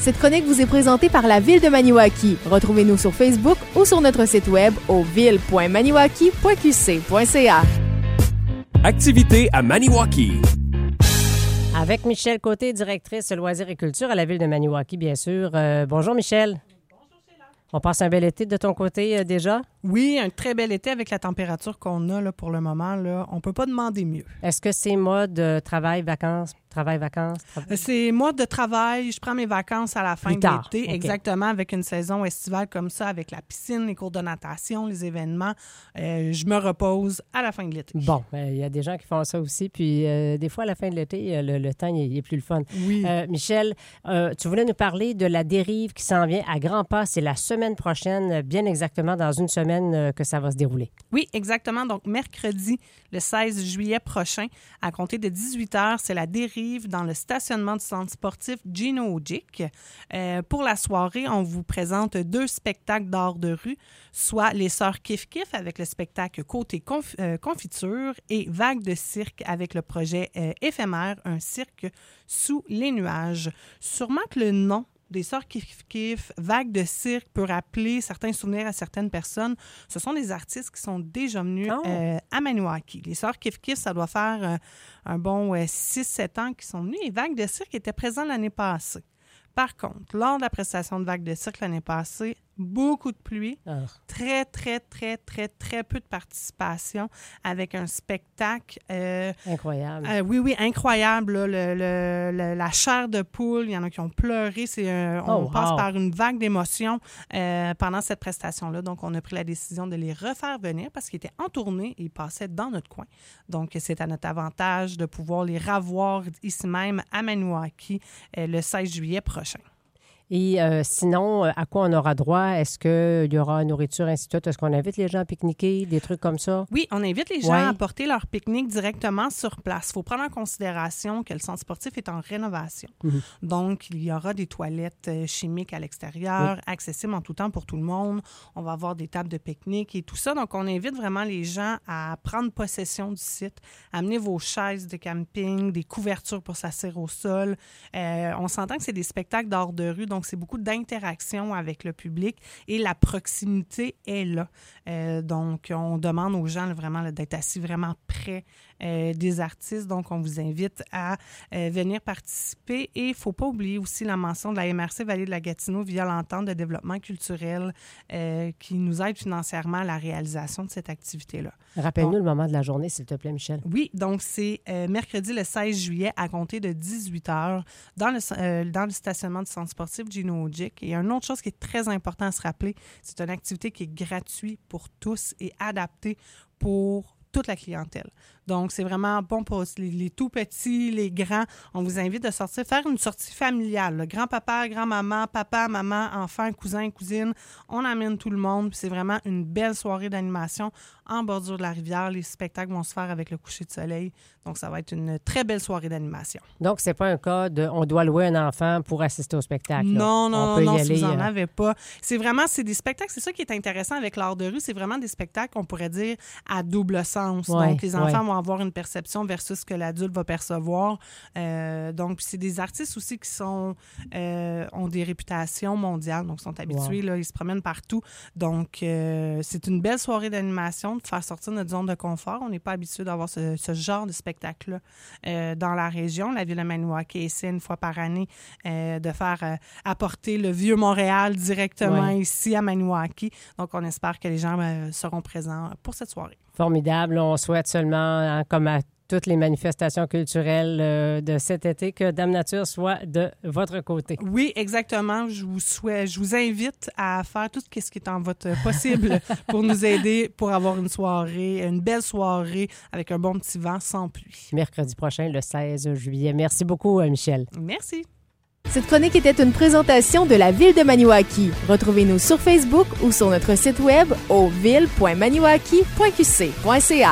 Cette chronique vous est présentée par la Ville de Maniwaki. Retrouvez-nous sur Facebook ou sur notre site web au ville.maniwaki.qc.ca. Activité à Maniwaki. Avec Michel Côté, directrice loisirs et culture à la Ville de Maniwaki, bien sûr. Bonjour, Michel. On passe un bel été de ton côté déjà? Oui, un très bel été avec la température qu'on a là, pour le moment. Là, on ne peut pas demander mieux. Est-ce que c'est mode travail-vacances? Travail-vacances? C'est mode de travail. Je prends mes vacances à la fin de l'été. Okay. Exactement, avec une saison estivale comme ça, avec la piscine, les cours de natation, les événements. Je me repose à la fin de l'été. Bon, il y a des gens qui font ça aussi. Puis des fois, à la fin de l'été, le temps il est plus le fun. Oui. Michel, tu voulais nous parler de la dérive qui s'en vient à grands pas. C'est la semaine prochaine, bien exactement dans une semaine que ça va se dérouler. Oui, exactement. Donc, mercredi, le 16 juillet prochain, à compter de 18h, c'est la dérive dans le stationnement du centre sportif Gino Ogic. Pour la soirée, on vous présente 2 spectacles d'art de rue, soit les Sœurs Kif Kif avec le spectacle Côté Confiture et Vague de cirque avec le projet éphémère, un cirque sous les nuages. Sûrement que le nom des Sœurs Kif Kif, Vague de cirque peut rappeler certains souvenirs à certaines personnes. Ce sont des artistes qui sont déjà venus à Maniwaki. Les Sœurs Kif Kif, ça doit faire un bon 6-7 ans qu'ils sont venus. Et Vague de cirque était présent l'année passée. Par contre, lors de la prestation de Vague de cirque l'année passée, beaucoup de pluie, très peu de participation avec un spectacle... incroyable. Oui, incroyable. Là, la chair de poule, il y en a qui ont pleuré. On passe par une vague d'émotions pendant cette prestation-là. Donc, on a pris la décision de les refaire venir parce qu'ils étaient en tournée et ils passaient dans notre coin. Donc, c'est à notre avantage de pouvoir les revoir ici même à Maniwaki le 16 juillet prochain. Et sinon, à quoi on aura droit? Est-ce qu'il y aura nourriture, ainsi de suite? Est-ce qu'on invite les gens à pique-niquer, des trucs comme ça? Oui, on invite les gens à apporter leur pique-nique directement sur place. Il faut prendre en considération que le centre sportif est en rénovation. Donc, il y aura des toilettes chimiques à l'extérieur, accessibles en tout temps pour tout le monde. On va avoir des tables de pique-nique et tout ça. Donc, on invite vraiment les gens à prendre possession du site, amener vos chaises de camping, des couvertures pour s'asseoir au sol. On s'entend que c'est des spectacles d'art de rue, donc c'est beaucoup d'interaction avec le public et la proximité est là. Donc, on demande aux gens vraiment d'être assis vraiment près des artistes. Donc, on vous invite à venir participer. Et il ne faut pas oublier aussi la mention de la MRC Vallée de la Gatineau via l'entente de développement culturel qui nous aide financièrement à la réalisation de cette activité-là. Rappelle-nous le moment de la journée, s'il te plaît, Michel. Oui, donc c'est mercredi le 16 juillet à compter de 18h dans le stationnement du centre sportif Gino Ogic. Et une autre chose qui est très important à se rappeler, c'est une activité qui est gratuite pour tous et adaptée pour toute la clientèle. Donc, c'est vraiment bon pour les tout petits, les grands. On vous invite de sortir, faire une sortie familiale. Là. Grand-papa, grand-maman, papa, maman, enfants, cousins, cousines. On amène tout le monde. C'est vraiment une belle soirée d'animation en bordure de la rivière. Les spectacles vont se faire avec le coucher de soleil. Donc, ça va être une très belle soirée d'animation. Donc, c'est pas un cas de on doit louer un enfant pour assister au spectacle. Non, si vous n'en avez pas. C'est des spectacles. C'est ça qui est intéressant avec l'art de rue. C'est vraiment des spectacles, on pourrait dire, à double sens. Donc, les enfants vont avoir une perception versus ce que l'adulte va percevoir. Donc, c'est des artistes aussi qui ont des réputations mondiales, donc sont habitués, là, ils se promènent partout. Donc, c'est une belle soirée d'animation, de faire sortir notre zone de confort. On n'est pas habitué d'avoir ce genre de spectacle-là dans la région. La Ville de Maniwaki essaie une fois par année de faire apporter le vieux Montréal directement ici à Maniwaki. Donc, on espère que les gens seront présents pour cette soirée. Formidable. On souhaite seulement, comme à toutes les manifestations culturelles de cet été, que Dame Nature soit de votre côté. Oui, exactement. Je vous invite à faire tout ce qui est en votre possible pour nous aider pour avoir une belle soirée avec un bon petit vent sans pluie. Mercredi prochain, le 16 juillet. Merci beaucoup, Michel. Merci. Cette chronique était une présentation de la Ville de Maniwaki. Retrouvez-nous sur Facebook ou sur notre site web au ville.maniwaki.qc.ca.